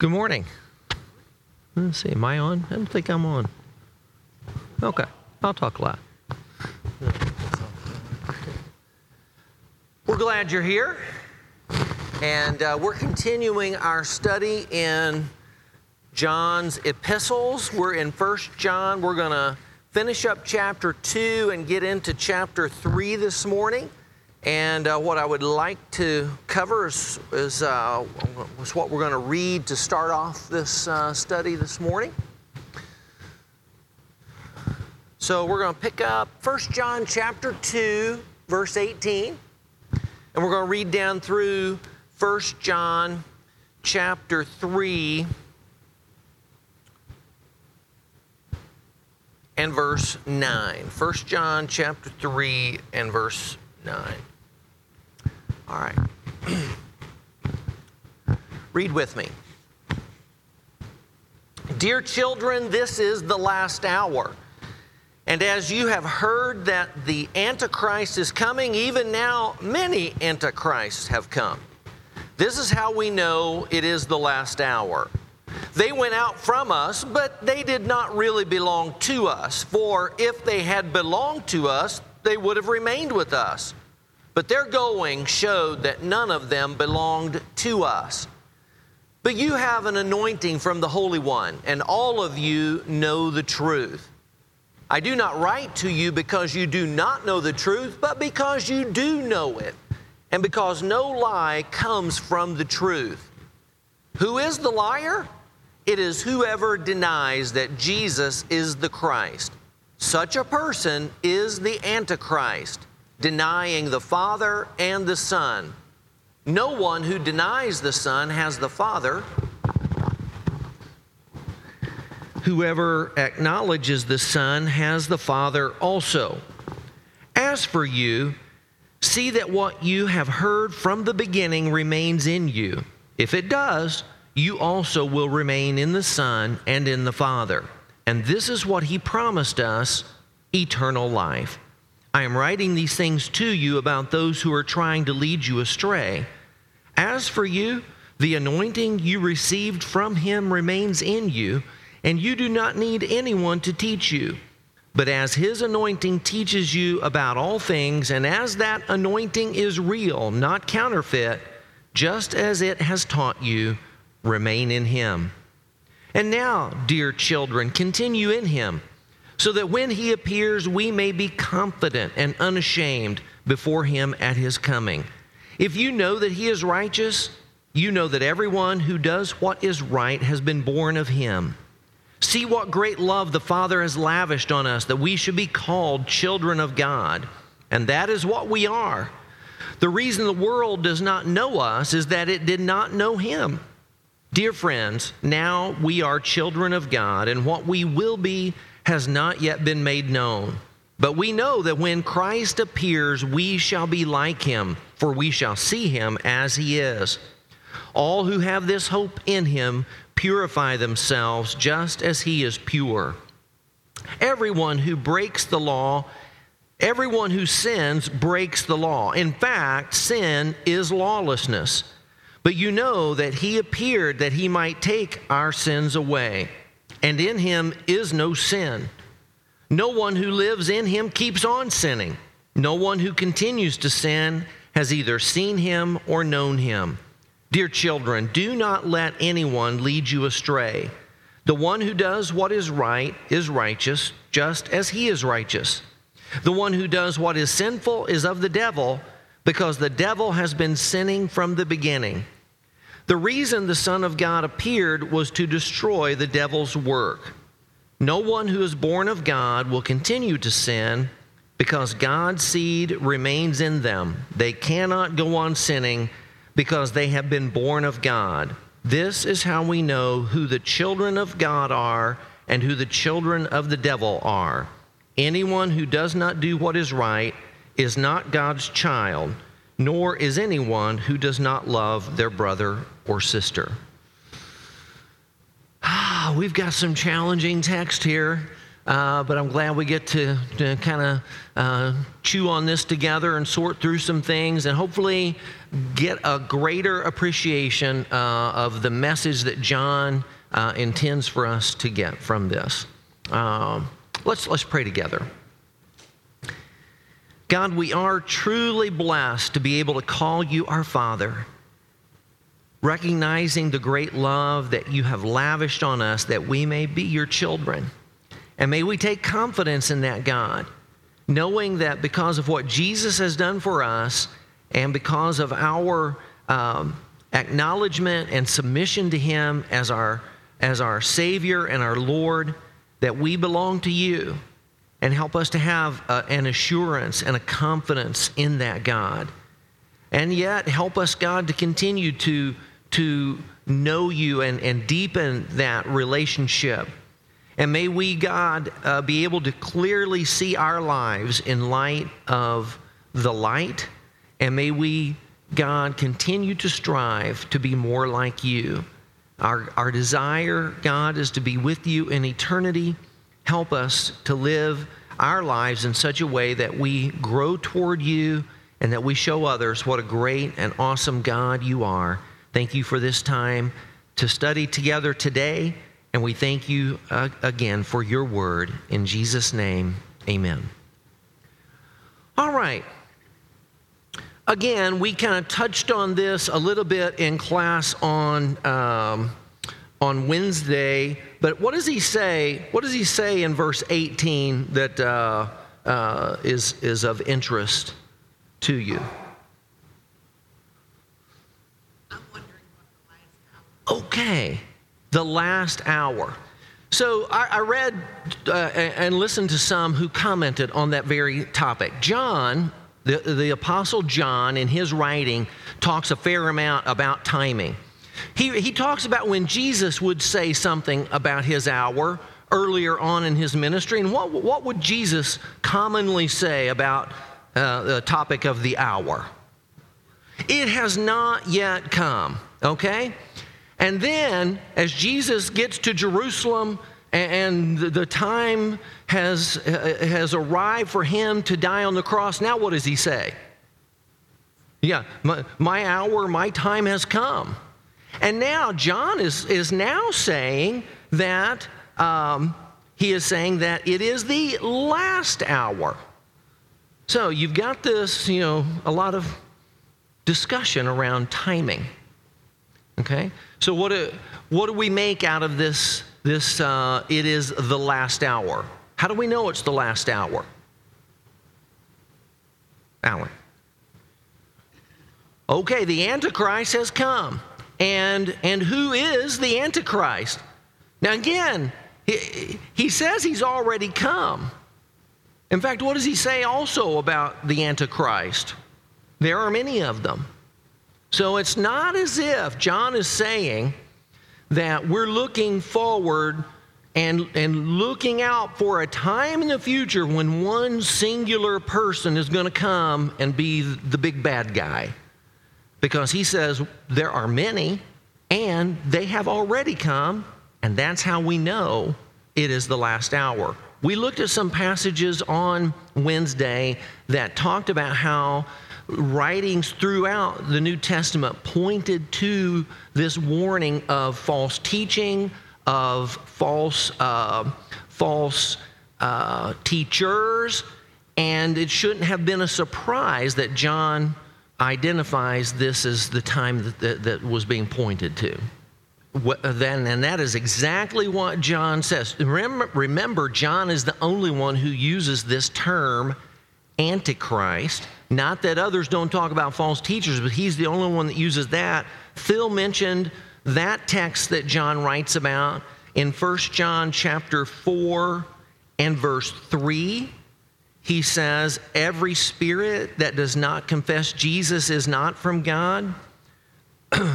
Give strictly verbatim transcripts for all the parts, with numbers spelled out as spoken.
Good morning. Let's see, am I on? I don't think I'm on. Okay, I'll talk loud. We're glad you're here, and uh, we're continuing our study in John's epistles. We're in First John. We're going to finish up chapter two and get into chapter three this morning. And uh, what I would like to cover is, is, uh, is what we're going to read to start off this uh, study this morning. So we're going to pick up First John chapter two, verse eighteen. And we're going to read down through First John chapter three and verse nine. First John chapter three and verse nine. All right. Read with me. Dear children, this is the last hour. And as you have heard that the Antichrist is coming, even now many Antichrists have come. This is how we know it is the last hour. They went out from us, but they did not really belong to us. For if they had belonged to us, they would have remained with us. But their going showed that none of them belonged to us. But you have an anointing from the Holy One, and all of you know the truth. I do not write to you because you do not know the truth, but because you do know it, and because no lie comes from the truth. Who is the liar? It is whoever denies that Jesus is the Christ. Such a person is the Antichrist, denying the Father and the Son. No one who denies the Son has the Father. Whoever acknowledges the Son has the Father also. As for you, see that what you have heard from the beginning remains in you. If it does, you also will remain in the Son and in the Father. And this is what He promised us, eternal life. I am writing these things to you about those who are trying to lead you astray. As for you, the anointing you received from Him remains in you, and you do not need anyone to teach you. But as His anointing teaches you about all things, and as that anointing is real, not counterfeit, just as it has taught you, remain in Him. And now, dear children, continue in Him, so that when He appears, we may be confident and unashamed before Him at His coming. If you know that He is righteous, you know that everyone who does what is right has been born of Him. See what great love the Father has lavished on us, that we should be called children of God. And that is what we are. The reason the world does not know us is that it did not know Him. Dear friends, now we are children of God, and what we will be has not yet been made known. But we know that when Christ appears, we shall be like Him, for we shall see Him as He is. All who have this hope in Him purify themselves just as He is pure. Everyone who breaks the law, everyone who sins breaks the law. In fact, sin is lawlessness. But you know that He appeared that He might take our sins away. And in Him is no sin. No one who lives in Him keeps on sinning. No one who continues to sin has either seen Him or known Him. Dear children, do not let anyone lead you astray. The one who does what is right is righteous, just as he is righteous. The one who does what is sinful is of the devil, because the devil has been sinning from the beginning. The reason the Son of God appeared was to destroy the devil's work. No one who is born of God will continue to sin, because God's seed remains in them. They cannot go on sinning, because they have been born of God. This is how we know who the children of God are and who the children of the devil are. Anyone who does not do what is right is not God's child, nor is anyone who does not love their brother or sister. Ah, we've got some challenging text here. Uh, but I'm glad we get to, to kind of uh, chew on this together and sort through some things. And hopefully get a greater appreciation uh, of the message that John uh, intends for us to get from this. Um, let's let's pray together. God, we are truly blessed to be able to call you our Father, recognizing the great love that you have lavished on us that we may be your children. And may we take confidence in that, God, knowing that because of what Jesus has done for us and because of our um, acknowledgement and submission to him as our, as our Savior and our Lord, that we belong to you. And help us to have uh, an assurance and a confidence in that, God. And yet, help us, God, to continue to, to know you and, and deepen that relationship. And may we, God, uh, be able to clearly see our lives in light of the light. And may we, God, continue to strive to be more like you. Our, our desire, God, is to be with you in eternity. Help us to live our lives in such a way that we grow toward you and that we show others what a great and awesome God you are. Thank you for this time to study together today, and we thank you uh, again for your word. In Jesus' name, amen. All right. Again, we kind of touched on this a little bit in class on um, on Wednesday, but what does he say? What does he say in verse eighteen that uh, uh, is is of interest to you? I'm wondering what the last hour. Okay, the last hour. So I, I read uh, and listened to some who commented on that very topic. John, the the Apostle John, in his writing, talks a fair amount about timing. He, he talks about when Jesus would say something about his hour earlier on in his ministry. And what, what would Jesus commonly say about uh, the topic of the hour? It has not yet come, okay? And then as Jesus gets to Jerusalem and the time has, has arrived for him to die on the cross, now what does he say? Yeah, my, my hour, my time has come. And now John is, is now saying that, um, he is saying that it is the last hour. So you've got this, you know, a lot of discussion around timing. Okay? So what do, what do we make out of this, this uh, it is the last hour? How do we know it's the last hour? Alan. Okay, the Antichrist has come. And, and who is the Antichrist? Now again, he, he says he's already come. In fact, what does he say also about the Antichrist? There are many of them. So it's not as if John is saying that we're looking forward and, and looking out for a time in the future when one singular person is going to come and be the big bad guy. Because he says there are many, and they have already come, and that's how we know it is the last hour. We looked at some passages on Wednesday that talked about how writings throughout the New Testament pointed to this warning of false teaching, of false, uh, false uh, teachers, and it shouldn't have been a surprise that John identifies this as the time that, that, that was being pointed to. What, then, and that is exactly what John says. Remember, remember, John is the only one who uses this term, Antichrist. Not that others don't talk about false teachers, but he's the only one that uses that. Phil mentioned that text that John writes about in First John chapter four and verse three. He says, every spirit that does not confess Jesus is not from God. All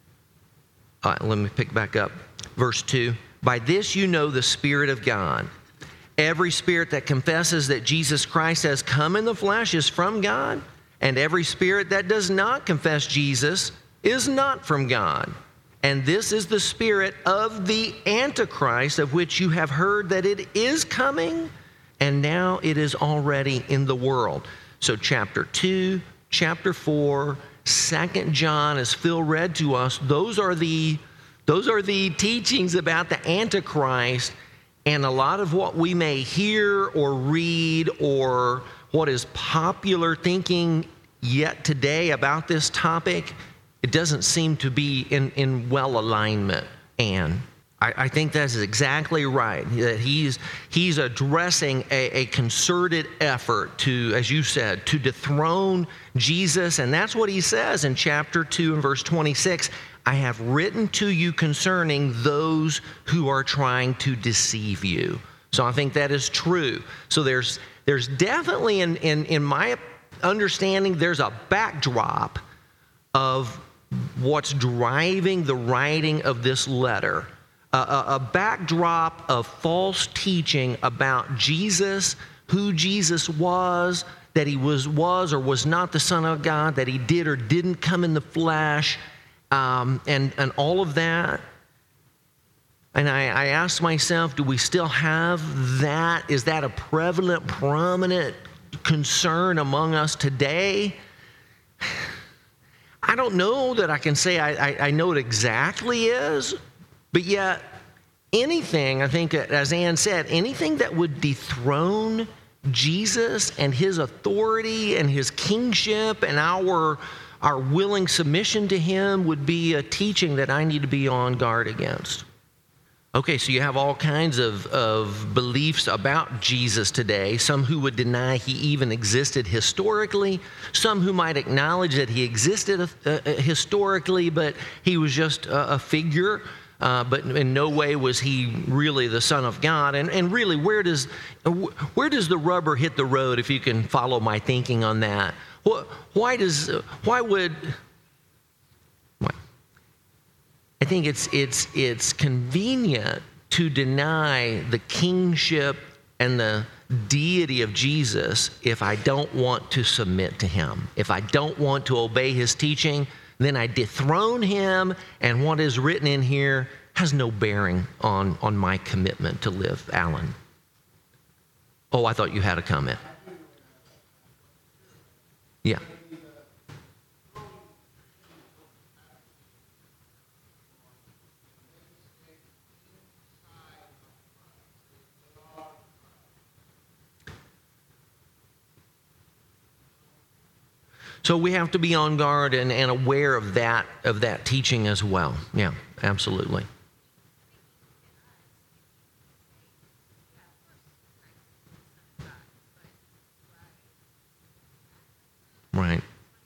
right, let me pick back up. Verse two, by this you know the Spirit of God. Every spirit that confesses that Jesus Christ has come in the flesh is from God, and every spirit that does not confess Jesus is not from God. And this is the spirit of the Antichrist, of which you have heard that it is coming, and now it is already in the world. So chapter two, chapter four, Second John, as Phil read to us, those are the those are the teachings about the Antichrist, and a lot of what we may hear or read or what is popular thinking yet today about this topic, it doesn't seem to be in, in well alignment, Anne. I, I think that's exactly right, that he's, he's addressing a, a concerted effort to, as you said, to dethrone Jesus. And that's what he says in chapter two and verse twenty-six. I have written to you concerning those who are trying to deceive you. So I think that is true. So there's there's definitely, in, in, in my understanding, there's a backdrop of what's driving the writing of this letter. A, a, a backdrop of false teaching about Jesus, who Jesus was, that he was, was or was not the Son of God, that he did or didn't come in the flesh, um, and, and all of that. And I, I asked myself, do we still have that? Is that a prevalent, prominent concern among us today? I don't know that I can say I, I, I know it exactly is, but yet anything, I think, as Ann said, anything that would dethrone Jesus and his authority and his kingship and our, our willing submission to him would be a teaching that I need to be on guard against. Okay, so you have all kinds of, of beliefs about Jesus today, some who would deny he even existed historically, some who might acknowledge that he existed uh, historically, but he was just a, a figure, uh, but in no way was he really the Son of God. And, and really, where does, where does the rubber hit the road, if you can follow my thinking on that? Why does, why would... I think it's it's it's convenient to deny the kingship and the deity of Jesus if I don't want to submit to him. If I don't want to obey his teaching, then I dethrone him, and what is written in here has no bearing on, on my commitment to live. Alan. Oh, I thought you had a comment. Yeah. So we have to be on guard and, and aware of that of that teaching as well. Yeah, absolutely. Right.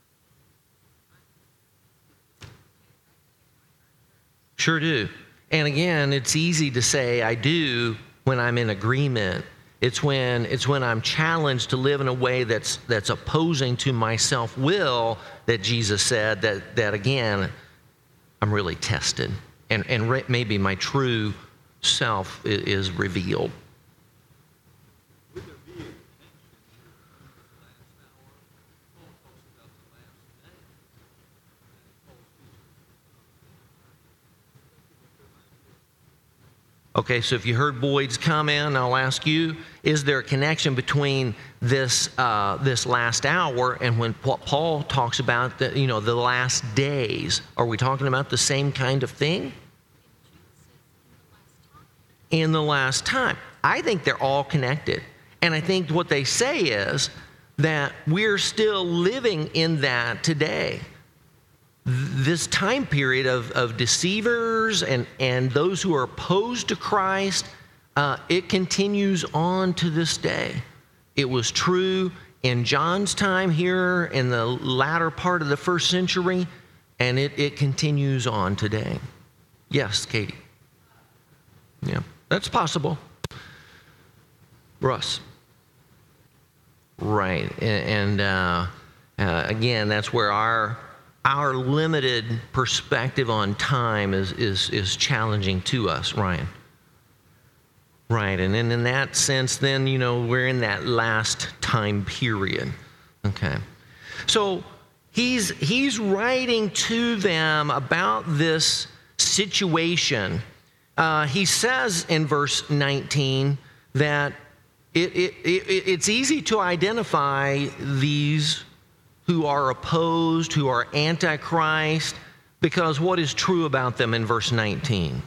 Sure do. And again, it's easy to say I do when I'm in agreement. It's when it's when I'm challenged to live in a way that's that's opposing to my self-will that Jesus said that that again I'm really tested, and and re- maybe my true self is, is revealed. Would there be a connection here between the last hour? Paul talks about the last day, and Paul's Okay, so if you heard Boyd's comment, I'll ask you, is there a connection between this uh, this last hour and when Paul talks about the, you know, the last days? Are we talking about the same kind of thing? In the last time. I think they're all connected. And I think what they say is that we're still living in that today. This time period of, of deceivers and, and those who are opposed to Christ, uh, it continues on to this day. It was true in John's time here in the latter part of the first century, and it, it continues on today. Yes, Katie. Yeah, that's possible. Russ. Right, and, and uh, uh, again, that's where our... Our limited perspective on time is, is, is challenging to us, Ryan. Right, and then in that sense, then, you know, we're in that last time period. Okay. So he's, he's writing to them about this situation. Uh, he says in verse nineteen that it, it, it, it's easy to identify these who are opposed, who are antichrist, because what is true about them in verse nineteen?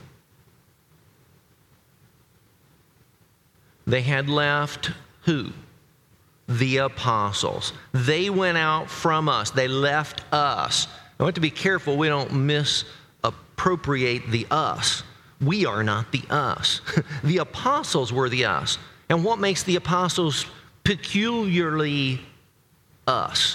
They had left who? The apostles. They went out from us. They left us. I want to be careful we don't misappropriate the us. We are not the us. The apostles were the us. And what makes the apostles peculiarly us?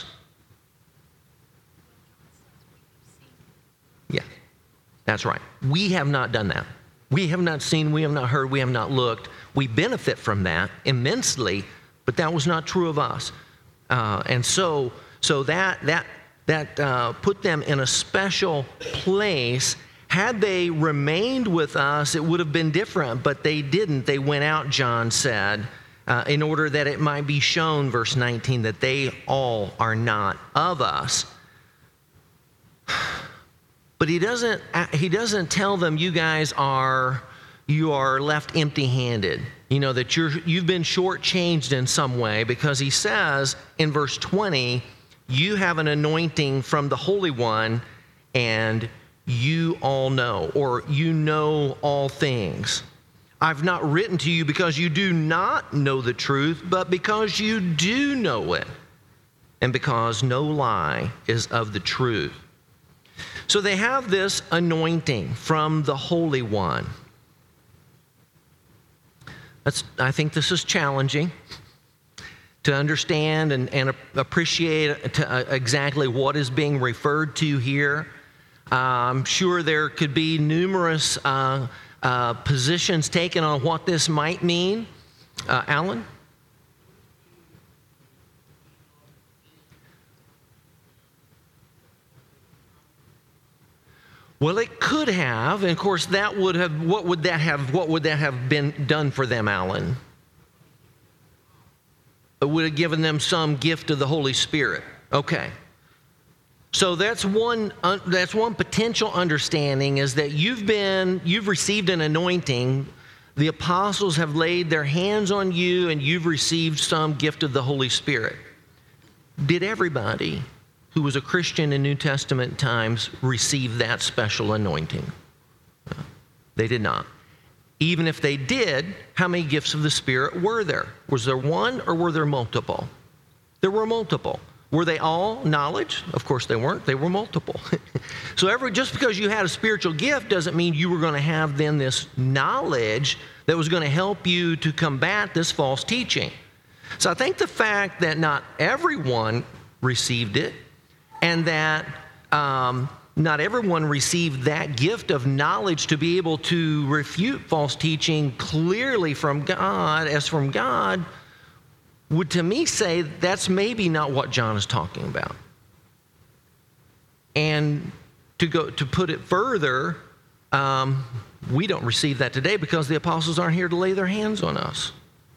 Yeah, that's right. We have not done that. We have not seen, we have not heard, we have not looked. We benefit from that immensely, but that was not true of us. Uh, and so, so that that that uh, put them in a special place. Had they remained with us, it would have been different, but they didn't. They went out, John said, uh, in order that it might be shown, verse nineteen, that they all are not of us. But he doesn't, he doesn't tell them, you guys are, you are left empty-handed. You know, that you're, you've been shortchanged in some way, because he says in verse twenty, you have an anointing from the Holy One, and you all know, or you know all things. I've not written to you because you do not know the truth, but because you do know it, and because no lie is of the truth. So they have this anointing from the Holy One. That's, I think this is challenging to understand and, and appreciate to, uh, exactly what is being referred to here. Uh, I'm sure there could be numerous uh, uh, positions taken on what this might mean. Uh, Alan? Well, it could have, and of course, that would have. What would that have? What would that have been done for them, Alan? It would have given them some gift of the Holy Spirit. Okay. So that's one. Uh, that's one potential understanding, is that you've been, you've received an anointing. The apostles have laid their hands on you, and you've received some gift of the Holy Spirit. Did everybody who was a Christian in New Testament times receive that special anointing? No, they did not. Even if they did, how many gifts of the Spirit were there? Was there one, or were there multiple? There were multiple. Were they all knowledge? Of course they weren't. They were multiple. So every, just because you had a spiritual gift doesn't mean you were going to have then this knowledge that was going to help you to combat this false teaching. So I think the fact that not everyone received it, and that um, not everyone received that gift of knowledge to be able to refute false teaching clearly from God, as from God, would to me say that's maybe not what John is talking about. And to go to put it further, um, we don't receive that today because the apostles aren't here to lay their hands on us.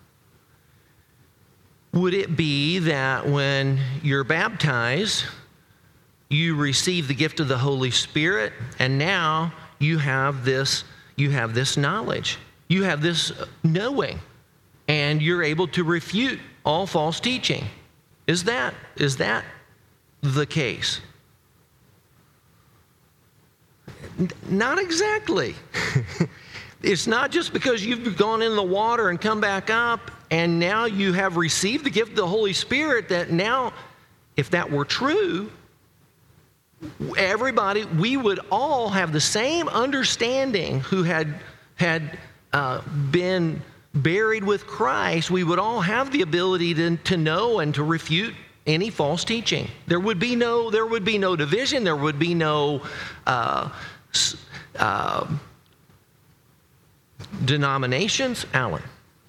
Would it be that when you're baptized, you receive the gift of the Holy Spirit, and now you have this, you have this knowledge, you have this knowing, and you're able to refute all false teaching? Is that, is that the case? N- not exactly. It's not just because you've gone in the water and come back up, and now you have received the gift of the Holy Spirit, that now, if that were true, everybody, we would all have the same understanding who had had uh, been buried with Christ. We would all have the ability to, to know and to refute any false teaching. There would be no, there would be no division. There would be no uh, uh, denominations. Alan.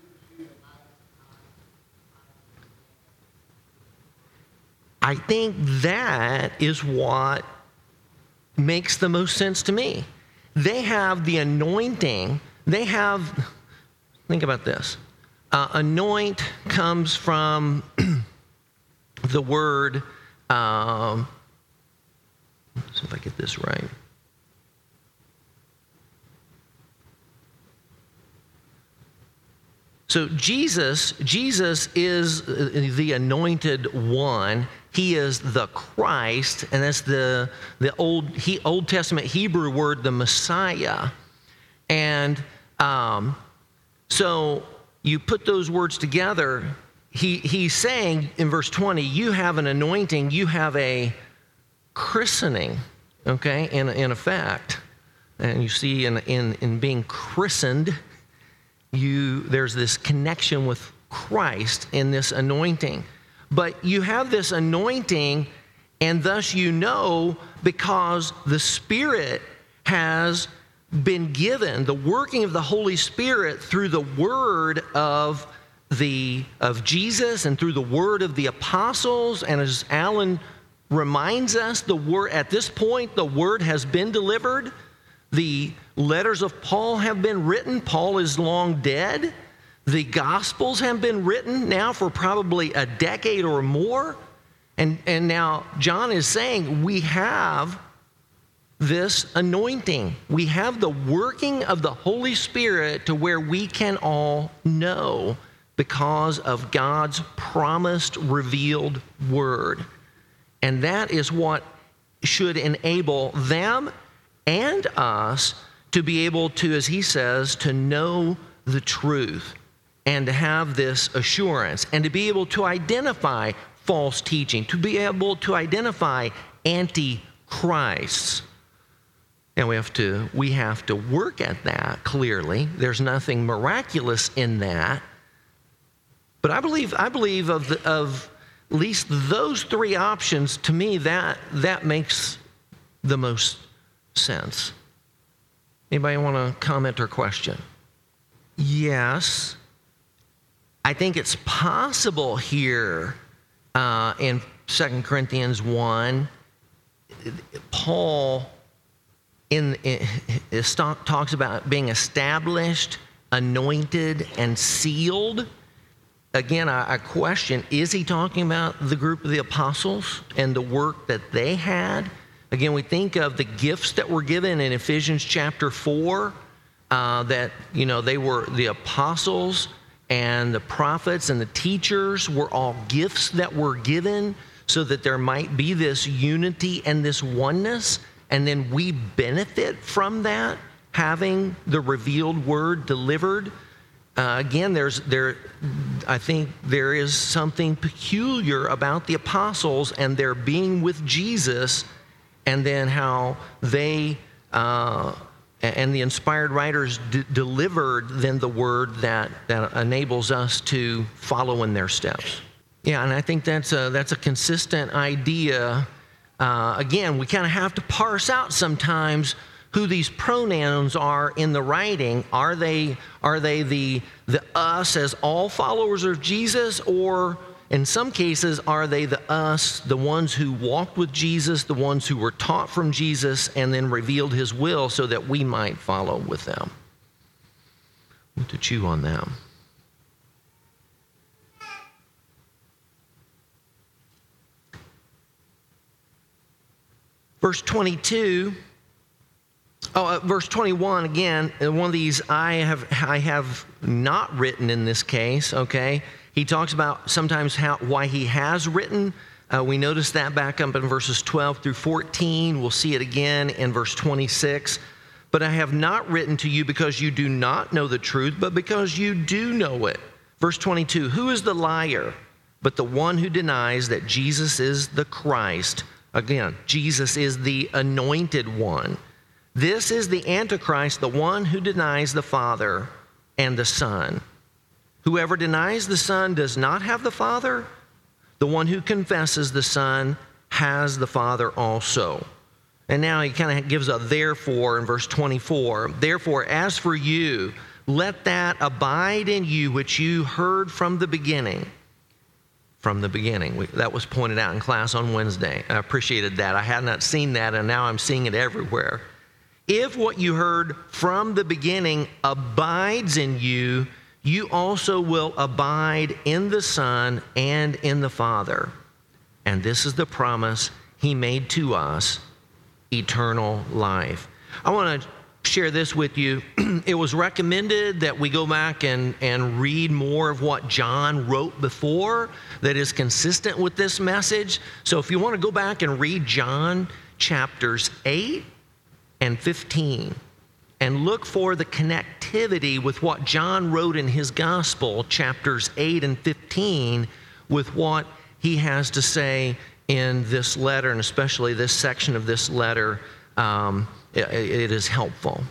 I think that is what makes the most sense to me. They have the anointing. They have, think about this. Uh, anoint comes from the word, um, let's see if I get this right. So Jesus, Jesus is the anointed one. He is the Christ, and that's the, the Old, he, Old Testament Hebrew word, the Messiah. And um, so you put those words together, he, he's saying in verse twenty, you have an anointing, you have a christening, okay, in, in effect. And you see in, in, in being christened, you there's this connection with Christ in this anointing. But you have this anointing, and thus you know because the Spirit has been given, the working of the Holy Spirit through the word of the of Jesus and through the word of the apostles. And as Alan reminds us, the word at this point, the word has been delivered. The letters of Paul have been written. Paul is long dead. The Gospels have been written now for probably a decade or more. And, and now John is saying we have this anointing. We have the working of the Holy Spirit to where we can all know because of God's promised, revealed word. And that is what should enable them and us to be able to, as he says, to know the truth and to have this assurance and to be able to identify false teaching, to be able to identify antichrists. And we have to we have to work at that clearly. There's nothing miraculous in that. But I believe I believe of the, of at least those three options, to me that that makes the most sense. Anybody want to comment or question? Yes. I think it's possible here uh, in Second Corinthians one, Paul in, in, in talks about being established, anointed, and sealed. Again, I, I question, is he talking about the group of the apostles and the work that they had? Again, we think of the gifts that were given in Ephesians chapter four, uh, that, you know, they were the apostles and the prophets and the teachers were all gifts that were given so that there might be this unity and this oneness. And then we benefit from that, having the revealed word delivered. Uh, again, there's there. I think there is something peculiar about the apostles and their being with Jesus, and then how they uh, and the inspired writers d- delivered then the word that, that enables us to follow in their steps. Yeah, and I think that's a, that's a consistent idea. Uh, again, we kind of have to parse out sometimes who these pronouns are in the writing. Are they are they the the us as all followers of Jesus, or in some cases, are they the us, the ones who walked with Jesus, the ones who were taught from Jesus and then revealed his will so that we might follow with them? What to chew on them. Verse twenty-two, oh, uh, verse twenty-one again, one of these I have I have not written in this case, okay? He talks about sometimes how why he has written. Uh, we notice that back up in verses twelve through fourteen. We'll see it again in verse twenty-six. But I have not written to you because you do not know the truth, but because you do know it. Verse twenty-two, who is the liar but the one who denies that Jesus is the Christ? Again, Jesus is the anointed one. This is the Antichrist, the one who denies the Father and the Son. Whoever denies the Son does not have the Father. The one who confesses the Son has the Father also. And now he kind of gives a therefore in verse twenty-four. Therefore, as for you, let that abide in you which you heard from the beginning. From the beginning. We, that was pointed out in class on Wednesday. I appreciated that. I had not seen that, and now I'm seeing it everywhere. If what you heard from the beginning abides in you, you also will abide in the Son and in the Father. And this is the promise he made to us, eternal life. I want to share this with you. It was recommended that we go back and, and read more of what John wrote before that is consistent with this message. So if you want to go back and read John chapters eight and fifteen and look for the connectivity with what John wrote in his gospel, chapters eight and fifteen, with what he has to say in this letter, and especially this section of this letter, um, it, it is helpful.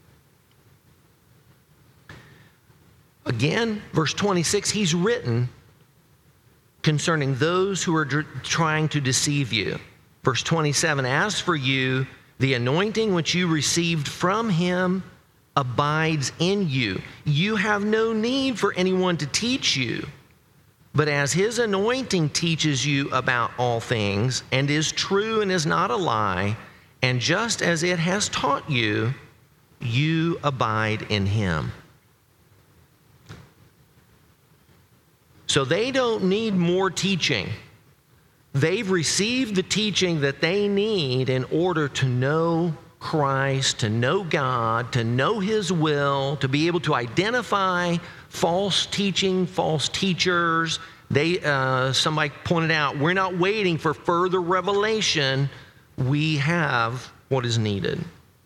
Again, verse twenty-six, he's written concerning those who are dr- trying to deceive you. Verse twenty-seven, as for you, the anointing which you received from him abides in you. You have no need for anyone to teach you, but as his anointing teaches you about all things, and is true and is not a lie, and just as it has taught you, you abide in him. So they don't need more teaching. They've received the teaching that they need in order to know Christ, to know God, to know his will, to be able to identify false teaching, false teachers. They, uh, somebody pointed out, we're not waiting for further revelation. We have what is needed.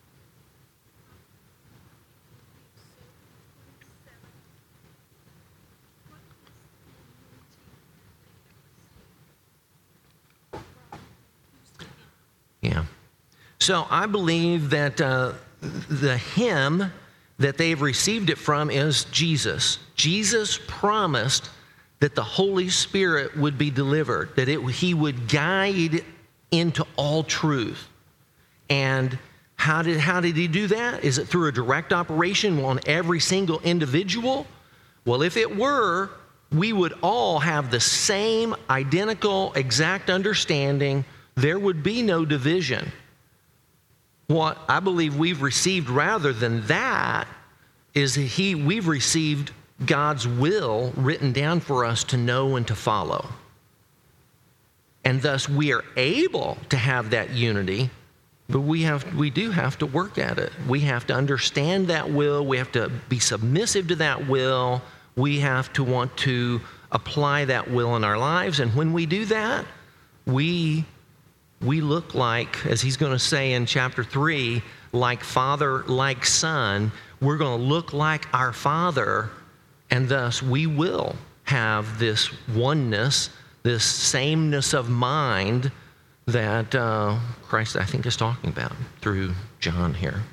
Yeah. So I believe that uh, the hymn that they've received it from is Jesus. Jesus promised that the Holy Spirit would be delivered, that it, he would guide into all truth. And how did, how did he do that? Is it through a direct operation on every single individual? Well, if it were, we would all have the same identical, exact understanding. There would be no division. What I believe we've received rather than that is that he, we've received God's will written down for us to know and to follow. And thus we are able to have that unity, but we have we do have to work at it. We have to understand that will. We have to be submissive to that will. We have to want to apply that will in our lives. And when we do that, we we look like, as he's going to say in chapter three, like Father, like Son. We're going to look like our Father, and thus we will have this oneness, this sameness of mind that uh, Christ, I think, is talking about through John here.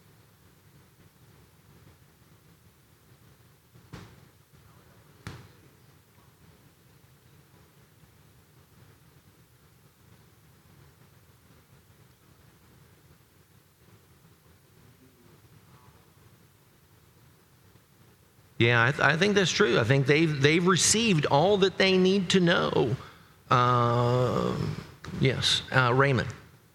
Yeah, I, th- I think that's true. I think they've, they've received all that they need to know. Uh, yes, uh, Raymond.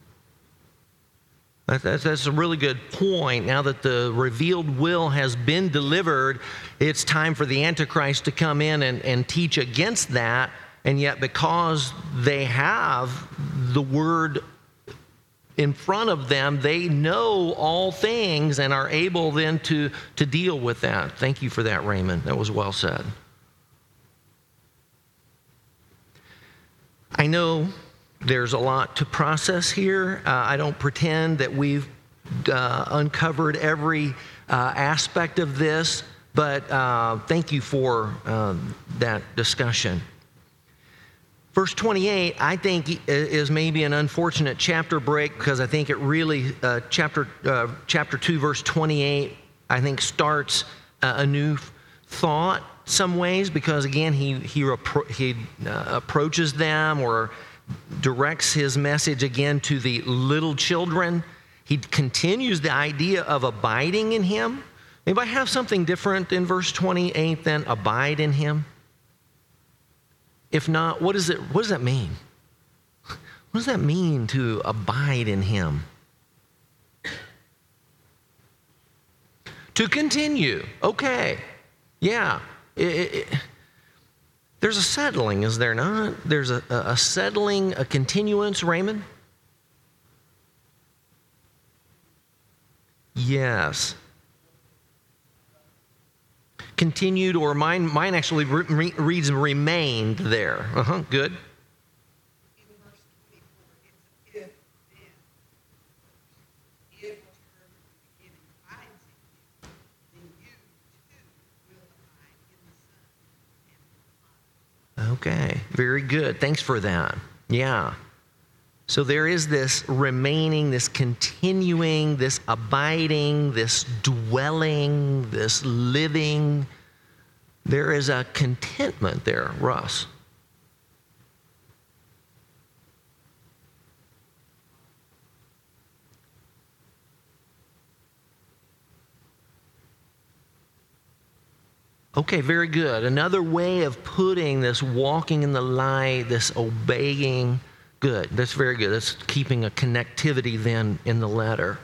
That, that's, that's a really good point. Now that the revealed will has been delivered, it's time for the Antichrist to come in and, and teach against that. And yet because they have the word in front of them, they know all things and are able then to, to deal with that. Thank you for that, Raymond. That was well said. I know there's a lot to process here. Uh, I don't pretend that we've uh, uncovered every uh, aspect of this, but uh, thank you for uh, that discussion. Verse twenty-eight, I think, is maybe an unfortunate chapter break because I think it really, uh, chapter uh, chapter two, verse twenty-eight, I think starts uh, a new thought some ways because, again, he, he, appro- he uh, approaches them or directs his message again to the little children. He continues the idea of abiding in him. Anybody have something different in verse twenty-eight than abide in him? If not, what is it? What does that mean? What does that mean to abide in him? To continue. Okay. Yeah. It, it, there's a settling, is there not? There's a, a settling, a continuance, Raymond? Yes. Continued, or mine, mine actually re- re- reads remained there. Uh-huh, good. In verse twenty-four, it's if then. If the term of the beginning abides in you, then you too will abide in the Son and in the Father. Okay, very good. Thanks for that. Yeah. So there is this remaining, this continuing, this abiding, this dwelling, this living. There is a contentment there, Russ. Okay, very good. Another way of putting this walking in the light, this obeying. Good. That's very good. That's keeping a connectivity then in the letter.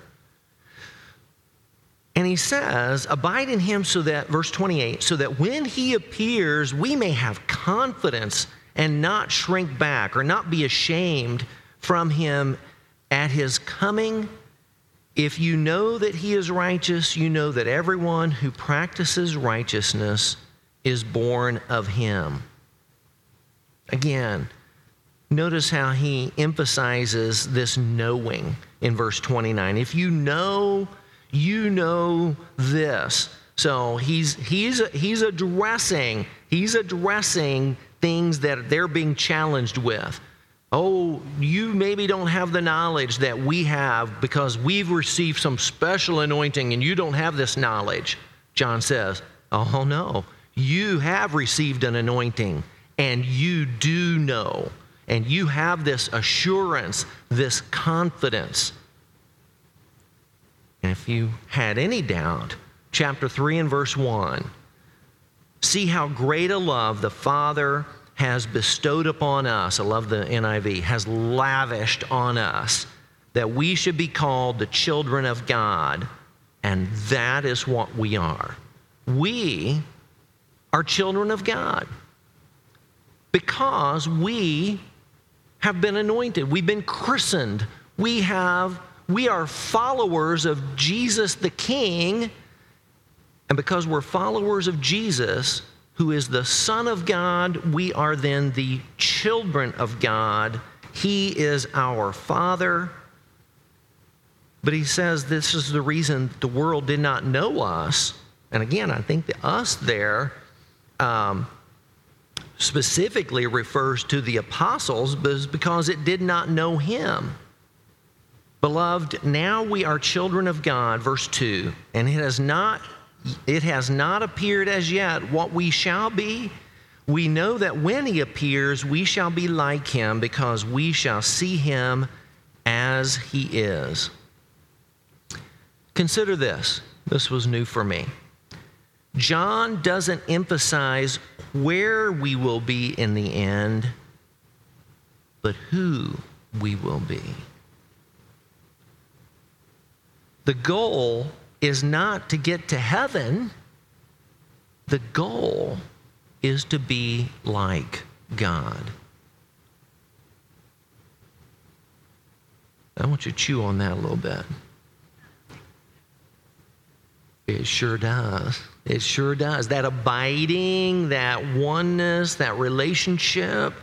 And he says, abide in him so that, verse twenty-eight, so that when he appears, we may have confidence and not shrink back or not be ashamed from him at his coming. If you know that he is righteous, you know that everyone who practices righteousness is born of him. Again, notice how he emphasizes this knowing in verse twenty-nine. If you know, you know this. So he's he's he's addressing he's addressing things that they're being challenged with. Oh, you maybe don't have the knowledge that we have because we've received some special anointing and you don't have this knowledge. John says, oh no, you have received an anointing and you do know. And you have this assurance, this confidence. And if you had any doubt, chapter three and verse one, see how great a love the Father has bestowed upon us. I love the N I V, has lavished on us, that we should be called the children of God. And that is what we are. We are children of God because we have been anointed. We've been christened. We have, we are followers of Jesus the King. And because we're followers of Jesus, who is the Son of God, we are then the children of God. He is our Father. But he says this is the reason the world did not know us. And again, I think the us there um, specifically refers to the apostles, but because it did not know him. Beloved, now we are children of God, verse two, and it has not It has not appeared as yet what we shall be. We know that when he appears, we shall be like him because we shall see him as he is. Consider this. This was new for me. John doesn't emphasize where we will be in the end, but who we will be. The goal is not to get to heaven. The goal is to be like God. I want you to chew on that a little bit. It sure does. It sure does. That abiding, that oneness, that relationship.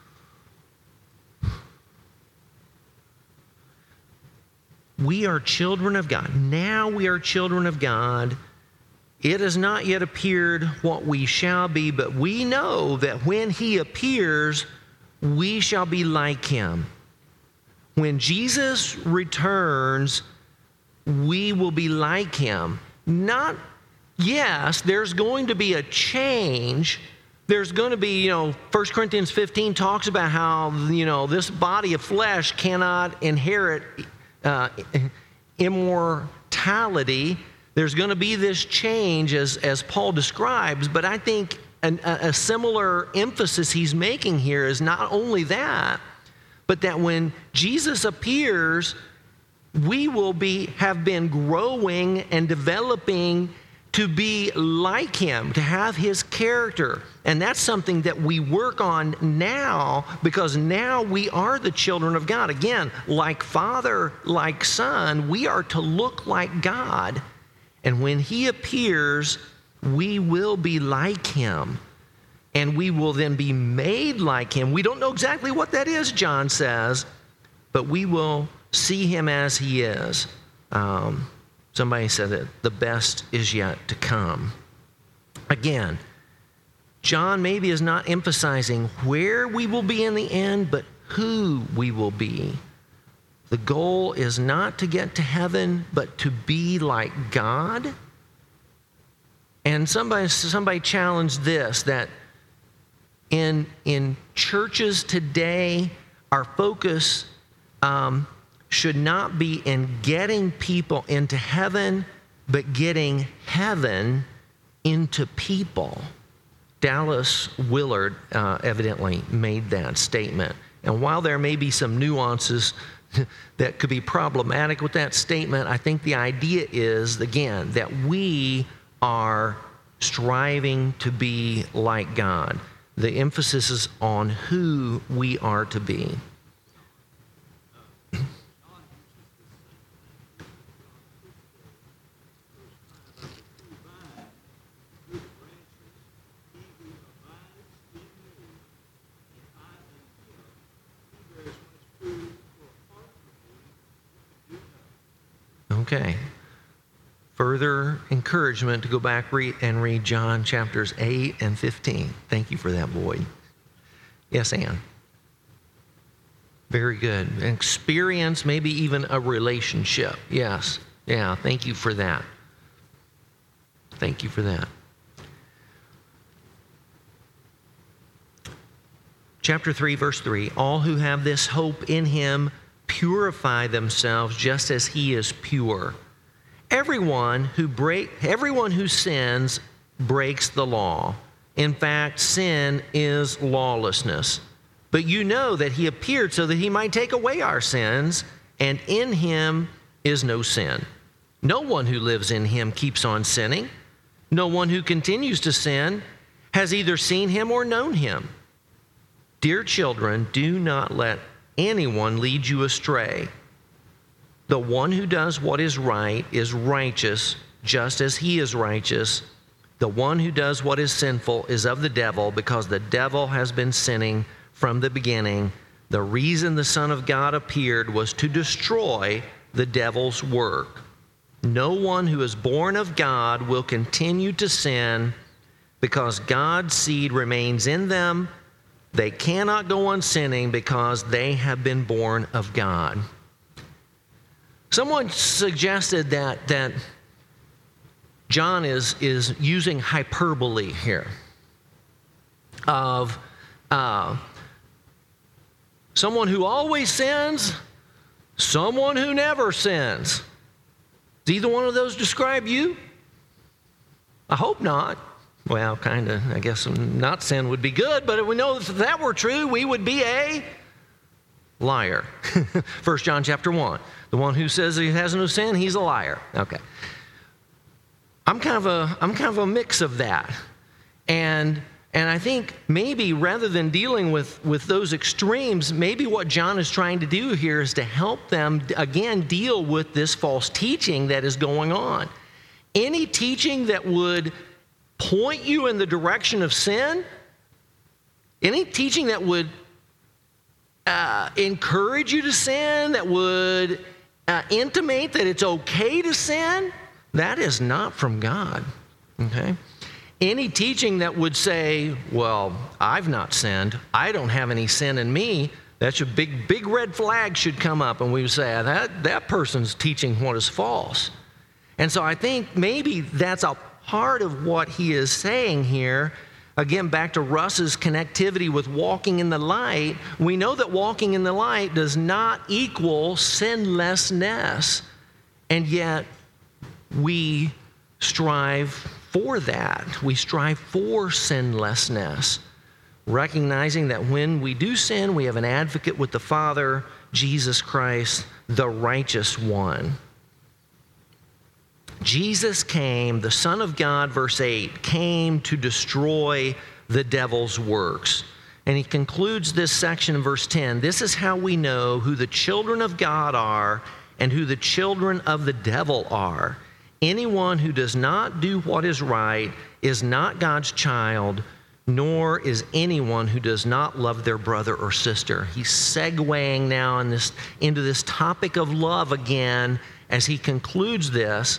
We are children of God. Now we are children of God. It has not yet appeared what we shall be, but we know that when he appears, we shall be like him. When Jesus returns, we will be like him. Not, yes, there's going to be a change. There's going to be, you know, First Corinthians fifteen talks about how, you know, this body of flesh cannot inherit Uh, immortality. There's going to be this change as, as Paul describes, but I think an, a, a similar emphasis he's making here is not only that, but that when Jesus appears, we will be have been growing and developing to be like him, to have his character. And that's something that we work on now, because now we are the children of God. Again, like Father, like Son, we are to look like God. And when He appears, we will be like Him. And we will then be made like Him. We don't know exactly what that is, John says, but we will see Him as He is. Um, somebody said that the best is yet to come. Again, John maybe is not emphasizing where we will be in the end, but who we will be. The goal is not to get to heaven, but to be like God. And somebody, somebody challenged this, that in, in churches today, our focus um, should not be in getting people into heaven, but getting heaven into people. Dallas Willard uh, evidently made that statement. And while there may be some nuances that could be problematic with that statement, I think the idea is, again, that we are striving to be like God. The emphasis is on who we are to be. Okay. Further encouragement to go back read and read John chapters eight and fifteen. Thank you for that, Boyd. Yes, Ann. Very good. Experience, maybe even a relationship. Yes. Yeah, thank you for that. Thank you for that. Chapter three, verse three. All who have this hope in Him purify themselves just as He is pure. Everyone who break, everyone who sins breaks the law. In fact, sin is lawlessness. But you know that He appeared so that He might take away our sins, and in Him is no sin. No one who lives in Him keeps on sinning. No one who continues to sin has either seen Him or known Him. Dear children, do not let anyone lead you astray. The one who does what is right is righteous, just as He is righteous. The one who does what is sinful is of the devil, because the devil has been sinning from the beginning. The reason the Son of God appeared was to destroy the devil's work. No one who is born of God will continue to sin, because God's seed remains in them. They cannot go on sinning because they have been born of God. Someone suggested that, that John is, is using hyperbole here of uh, someone who always sins, someone who never sins. Does either one of those describe you? I hope not. Well, kind of, I guess not sin would be good, but if we know if that were true, we would be a liar. First John chapter one. The one who says he has no sin, he's a liar. Okay. I'm kind of a I'm kind of a mix of that. And and I think maybe rather than dealing with, with those extremes, maybe what John is trying to do here is to help them, again, deal with this false teaching that is going on. Any teaching that would point you in the direction of sin, any teaching that would uh, encourage you to sin, that would uh, intimate that it's okay to sin, that is not from God, okay? Any teaching that would say, well, I've not sinned, I don't have any sin in me, that's a big, big red flag should come up, and we would say, that, that person's teaching what is false. And so I think maybe that's a part of what he is saying here. Again, back to Russ's connectivity with walking in the light. We know that walking in the light does not equal sinlessness, and yet we strive for that. We strive for sinlessness, recognizing that when we do sin, we have an advocate with the Father, Jesus Christ, the righteous one. Jesus came, the Son of God, verse eight, came to destroy the devil's works. And he concludes this section in verse ten. This is how we know who the children of God are and who the children of the devil are. Anyone who does not do what is right is not God's child, nor is anyone who does not love their brother or sister. He's segueing now in this, into this topic of love again as he concludes this.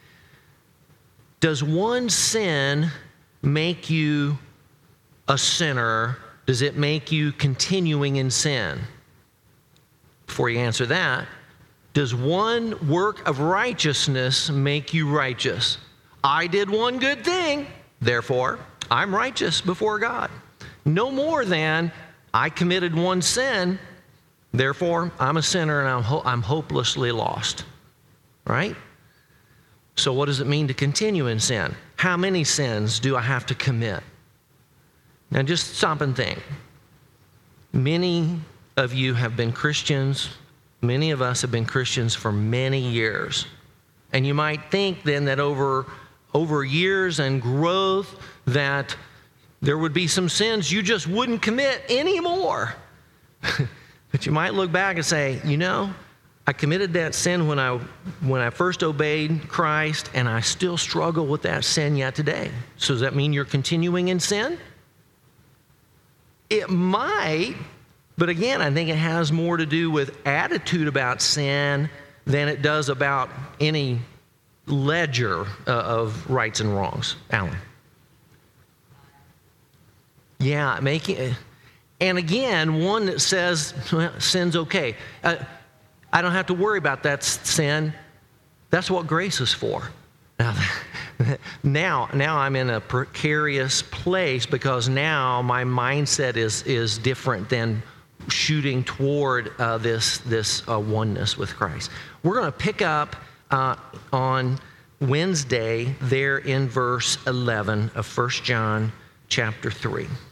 Does one sin make you a sinner? Does it make you continuing in sin? Before you answer that, does one work of righteousness make you righteous? I did one good thing, therefore I'm righteous before God. No more than I committed one sin, therefore I'm a sinner and I'm, ho- I'm hopelessly lost. Right? So what does it mean to continue in sin? How many sins do I have to commit? Now just stop and think. Many of you have been Christians. Many of us have been Christians for many years. And you might think then that over, over years and growth that there would be some sins you just wouldn't commit anymore. But you might look back and say, you know, I committed that sin when I, when I first obeyed Christ, and I still struggle with that sin yet today. So does that mean you're continuing in sin? It might. But again, I think it has more to do with attitude about sin than it does about any ledger uh, of rights and wrongs. Alan. Yeah, making, and again, one that says, well, sin's okay. Uh, I don't have to worry about that sin. That's what grace is for. Now, now, now I'm in a precarious place because now my mindset is is different than shooting toward uh, this this uh, oneness with Christ. We're going to pick up uh, on Wednesday there in verse eleven of First John chapter three.